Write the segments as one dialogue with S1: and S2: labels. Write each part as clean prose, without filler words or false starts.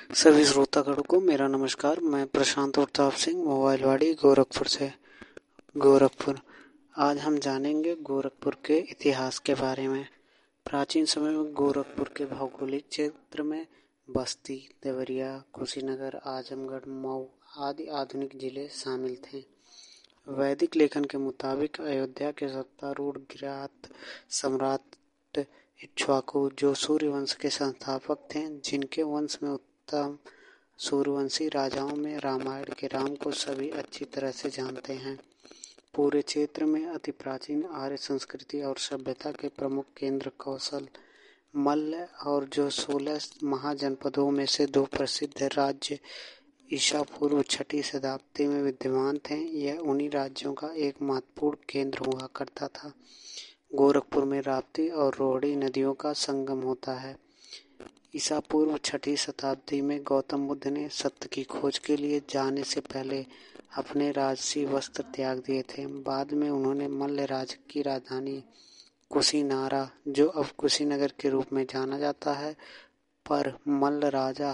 S1: सभी श्रोतागणों को मेरा नमस्कार। मैं प्रशांत प्रताप सिंह, मोबाइलवाड़ी, गोरखपुर से। गोरखपुर। आज हम जानेंगे गोरखपुर के इतिहास के बारे में। प्राचीन समय में गोरखपुर के भौगोलिक क्षेत्र में बस्ती, देवरिया, कुशीनगर, आजमगढ़, मऊ आदि आधुनिक जिले शामिल थे। वैदिक लेखन के मुताबिक अयोध्या के सत्तारूढ़ किरात सम्राट इक्ष्वाकु, जो सूर्यवंश के संस्थापक थे, जिनके वंश में उत्तम सूर्यवंशी राजाओं में रामायण के राम को सभी अच्छी तरह से जानते हैं। पूरे क्षेत्र में अति प्राचीन आर्य संस्कृति और सभ्यता के प्रमुख केंद्र कौशल, मल्ल और जो 16 महाजनपदों में से 2 प्रसिद्ध राज्य ईसा पूर्व 6ठी शताब्दी में विद्यमान थे, यह उन्हीं राज्यों का एक महत्वपूर्ण केंद्र हुआ करता था। गोरखपुर में राप्ती और रोहिणी नदियों का संगम होता है। ईसा पूर्व 6ठी शताब्दी में गौतम बुद्ध ने सत्य की खोज के लिए जाने से पहले अपने राजसी वस्त्र त्याग दिए थे। बाद में उन्होंने मल्ल राज्य की राजधानी कुशीनारा, जो अब कुशीनगर के रूप में जाना जाता है, पर मल्ल राजा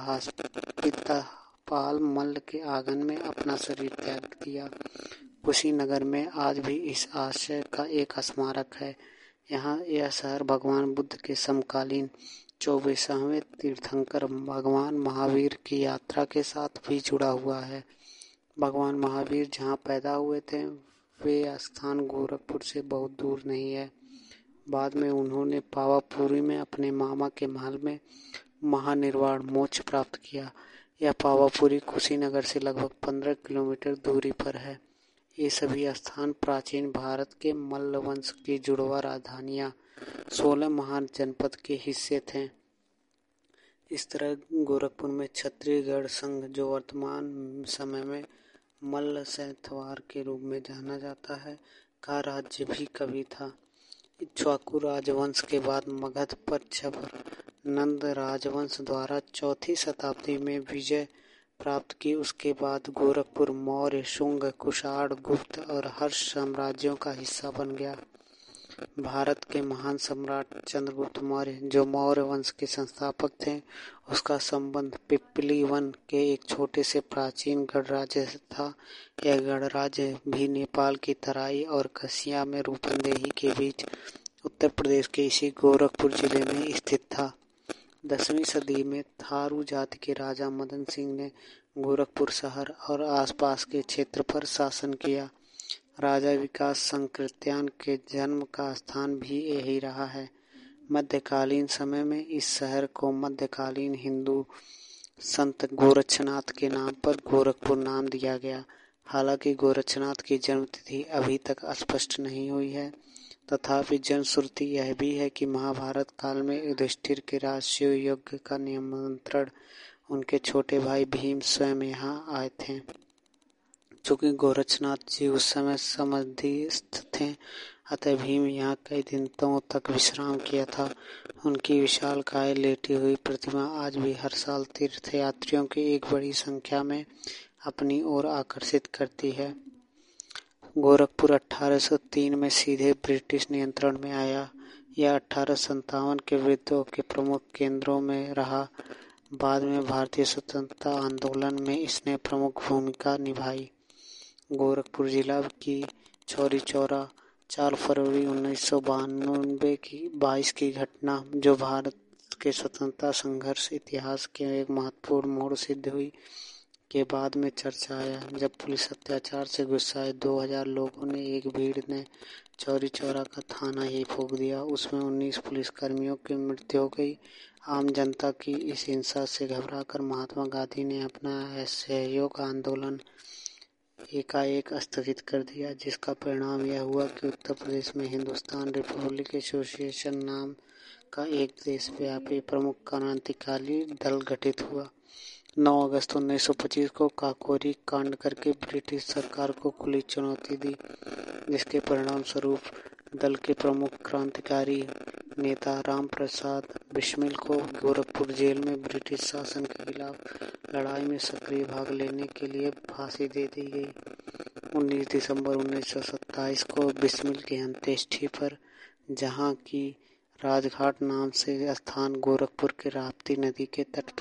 S1: पाल मल्ल के आंगन में अपना शरीर त्याग दिया। कुशीनगर में आज भी इस आशय का एक स्मारक है। यहाँ यह शहर भगवान बुद्ध के समकालीन 24वें तीर्थंकर भगवान महावीर की यात्रा के साथ भी जुड़ा हुआ है। भगवान महावीर जहाँ पैदा हुए थे, वे स्थान गोरखपुर से बहुत दूर नहीं है। बाद में उन्होंने पावापुरी में अपने मामा के महल में महानिर्वाण मोक्ष प्राप्त किया। यह पावापुरी कुशीनगर से लगभग 15 किलोमीटर दूरी पर है। ये सभी स्थान प्राचीन भारत के मल्ल वंश की जुड़वा राजधानियां 16 महान जनपद के हिस्से थे। इस तरह गोरखपुर में छत्तीसगढ़ संघ, जो वर्तमान समय में मल्ल सैंथवार के रूप में जाना जाता है, का राज्य भी कभी था। इक्ष्वाकु राजवंश के बाद मगध पर जब नंद राजवंश द्वारा 4ठी शताब्दी में विजय प्राप्त की, उसके बाद गोरखपुर मौर्य, शुंग, कुषाण, गुप्त और हर्ष साम्राज्यों का हिस्सा बन गया। भारत के महान सम्राट चंद्रगुप्त मौर्य, जो मौर्य वंश के संस्थापक थे, उसका संबंध पिप्पली वन के एक छोटे से प्राचीन गणराज्य से था। यह गणराज्य भी नेपाल की तराई और कसिया में रूपंदेही के बीच उत्तर प्रदेश के इसी गोरखपुर जिले में स्थित था। 10वीं सदी में थारू जाति के राजा मदन सिंह ने गोरखपुर शहर और आसपास के क्षेत्र पर शासन किया। राजा विकास संकृत्यान के जन्म का स्थान भी यही रहा है। मध्यकालीन समय में इस शहर को मध्यकालीन हिंदू संत गोरक्षनाथ के नाम पर गोरखपुर नाम दिया गया। हालांकि गोरक्षनाथ की जन्मतिथि अभी तक स्पष्ट नहीं हुई है, तथापि जनश्रुति यह भी है कि महाभारत काल में युधिष्ठिर के राजसूय यज्ञ का निमंत्रण उनके छोटे भाई भीम स्वयं यहाँ आए थे। चूंकि गोरक्षनाथ जी उस समय समाधिस्थ थे, अतः भीम यहाँ कई दिनों तक विश्राम किया था। उनकी विशालकाय लेटी हुई प्रतिमा आज भी हर साल तीर्थयात्रियों की एक बड़ी संख्या में अपनी ओर आकर्षित करती है। गोरखपुर 1803 में सीधे ब्रिटिश नियंत्रण में आया। यह 1857 के विद्रोह के प्रमुख केंद्रों में रहा। बाद में भारतीय स्वतंत्रता आंदोलन में इसने प्रमुख भूमिका निभाई। गोरखपुर जिला की चौरी चौरा 4 फरवरी 1992 की 22 की घटना, जो भारत के स्वतंत्रता संघर्ष इतिहास के एक महत्वपूर्ण मोड़ सिद्ध हुई, के बाद में चर्चा आया। जब पुलिस अत्याचार से गुस्साए 2000 लोगों ने एक भीड़ ने चौरी चौरा का थाना ही फूंक दिया। उसमें 19 पुलिसकर्मियों की मृत्यु हो गई। आम जनता की इस हिंसा से घबराकर महात्मा गांधी ने अपना असहयोग आंदोलन एकाएक स्थगित कर दिया, जिसका परिणाम यह हुआ कि उत्तर प्रदेश में हिंदुस्तान रिपब्लिक एसोसिएशन नाम का एक देशव्यापी प्रमुख क्रांतिकारी दल गठित हुआ। 9 अगस्त 1925 को काकोरी कांड करके ब्रिटिश सरकार को खुली चुनौती दी, जिसके परिणाम स्वरूप दल के प्रमुख क्रांतिकारी नेता राम प्रसाद बिस्मिल को गोरखपुर जेल में ब्रिटिश शासन के खिलाफ लड़ाई में सक्रिय भाग लेने के लिए फांसी दे दी गई। 19 दिसंबर 1927 को बिस्मिल की अंत्येष्टि पर, जहां की राजघाट नाम से स्थान गोरखपुर के राप्ती नदी के तट पर